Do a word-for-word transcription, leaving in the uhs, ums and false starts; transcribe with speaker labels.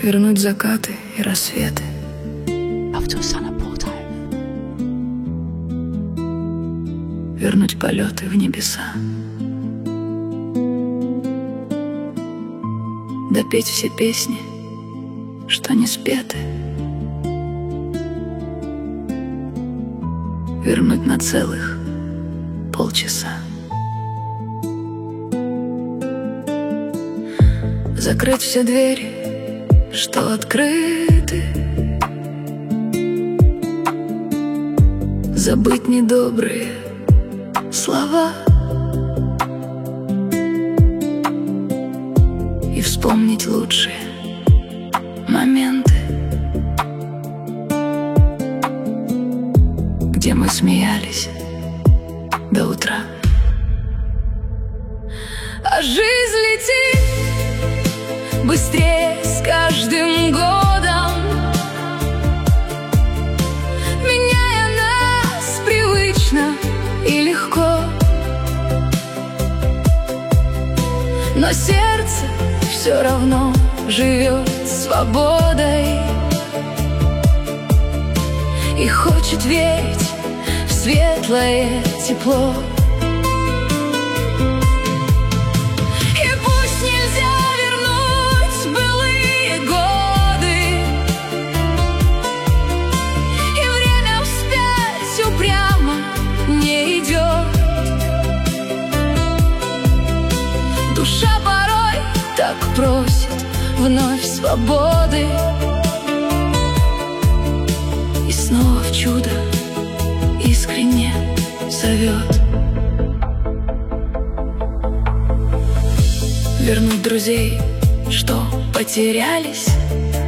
Speaker 1: Вернуть закаты и рассветы. Вернуть полеты в небеса. Допеть все песни, что не спеты. Вернуть на целых полчаса. Закрыть все двери, что открыты. Забыть недобрые слова и вспомнить лучшие моменты, где мы смеялись до утра. А жизнь летит быстрее с каждым годом, меняя нас привычно и легко. Но сердце все равно живет свободой и хочет верить в светлое тепло. И пусть нельзя вернуть былые годы, и время вспять упрямо не идет. Душа порой так просит вновь свободы, и снова в чудо искренне зовет. Вернуть друзей, что потерялись,